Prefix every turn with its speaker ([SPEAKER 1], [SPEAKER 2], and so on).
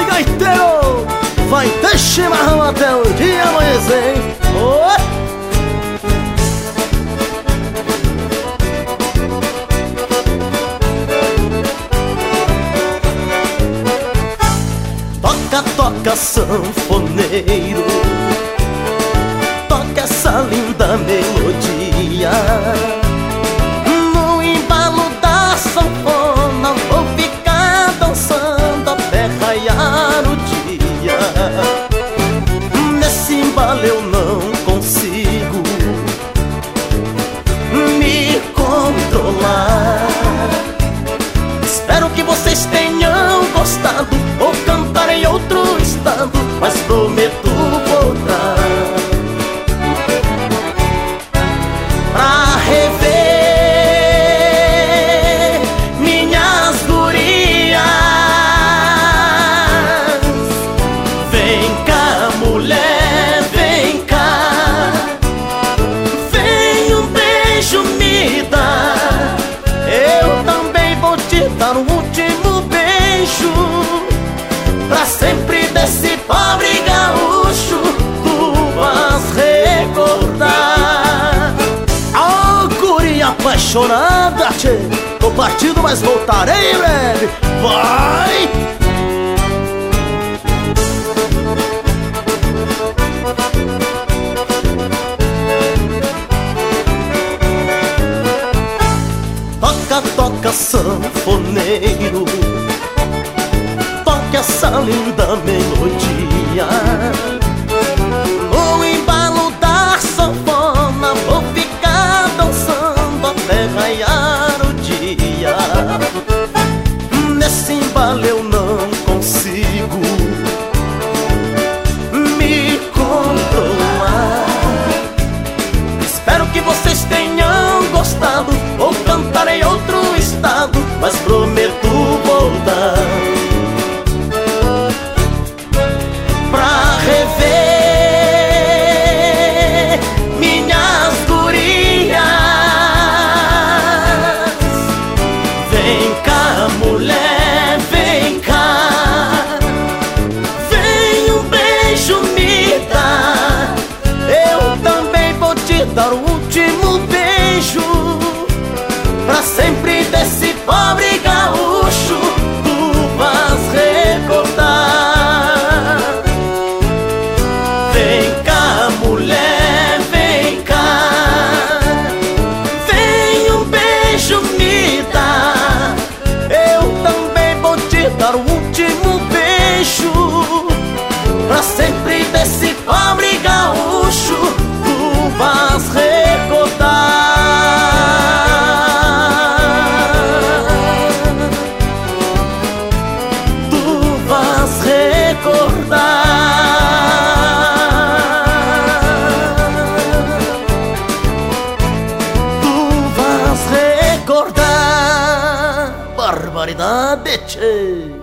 [SPEAKER 1] Vai, gaiteiro! Vai ter chimarrão até o dia amanhecer, hein? Oi! Toca, toca, sanfoneiro, toca essa linda melodia. No embalo da sanfona vou ficar dançando até raiar o dia. Nesse embalo eu não consigo me controlar. Espero que vocês tenham gostado ou cantar em outro estado, mas prometo voltar pra rever minhas gurias. Vem cá, mulher, vem cá, vem um beijo me dar. Eu também vou te dar um último beijo, pra sempre desse pobre gaúcho tu vas recordar. Oh, guria apaixonada, tchê, tô partido, mas voltarei em breve. Vai! Toca, toca, sanfoneiro, toca essa linda melodia. No embalo da sanfona vou ficar dançando até raiar o dia. Nesse embalo eu não consigo me controlar. Espero que vocês tenham gostado ou cantar em outro estado, mas prometo voltar pra rever minhas gurias. Vem cá, mulher, vem cá, vem um beijo me dar. Eu também vou te dar o último beijo, pra sempre desse pobre gaúcho tu vas recordar. Vem cá, mulher, vem cá, vem um beijo me dar. Eu também vou te dar o último beijo, pra sempre desse pobre gaúcho tu vas recordar. Tu vas recordar. Barbaridade, tchê.